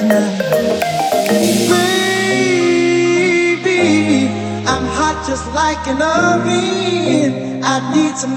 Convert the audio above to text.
Baby, I'm hot just like an oven. I need some